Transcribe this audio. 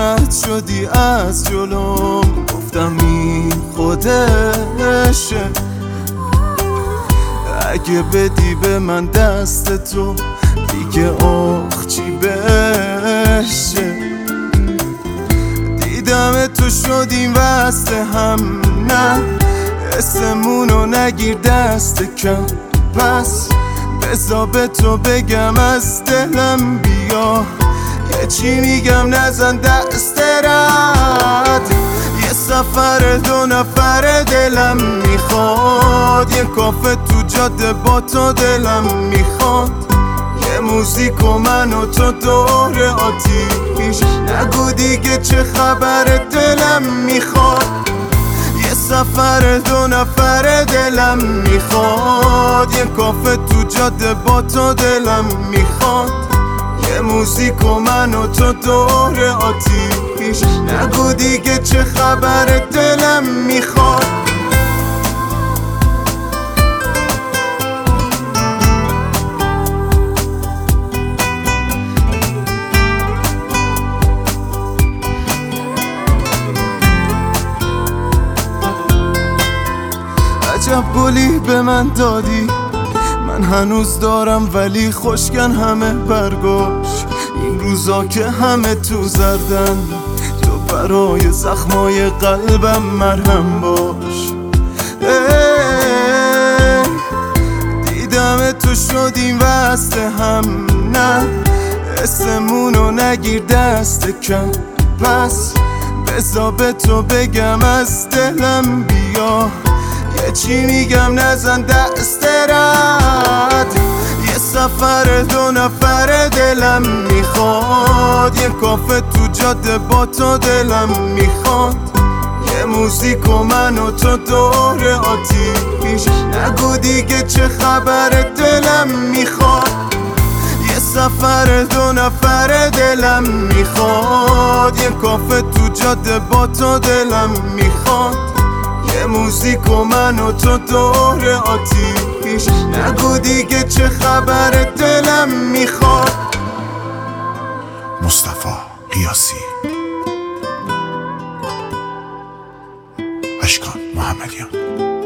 رد شدی از جلوم، گفتم این خودشه. اگه بدی به من دست تو دیگه آخ چی بشه. دیدم تو شدیم وصل هم، نه اسمونو نگیر دست کم. پس بذار به تو بگم از دلم بیا، یه چی میگم نزن دست رد. یه سفر 2 نفر دلم میخواد، یه کافه تو جاده با تو دلم میخواد. یه موزیک و من و تو دور آتیش، نگو دیگه چه خبر دلم میخواد. یه سفر 2 نفر دلم میخواد، یه کافه تو جاده با تو دلم میخواد. یه موزیک و من و تو دور آتیش، نگو دیگه چه خبر دلم میخواد. عجب گلی به من دادی، من هنوز دارم ولی خوشگن همه برگاش. این روزا که همه تو زردن، تو برای زخمای قلبم مرهم باش. دیدم تو شدیم وصل هم، نه اسمونو نگیر دست کم. پس بذار به تو بگم از دلم بیا، یه چی میگم نزن دست رد. یه سفر 2 نفر دلم میخواد، یه کافه تو جاده با تو دلم میخواد. یه موزیک و من و تو دور آتیش، نگو دیگه چه خبر دلم میخواد. یه سفر 2 نفر دلم میخواد، یه کافه تو جاده با تو دلم میخواد. یه موزیک و من و تو دور آتیش، نگو دیگه چه خبر دلم میخواد. مصطفی قیاسی، اشکان محمدیان.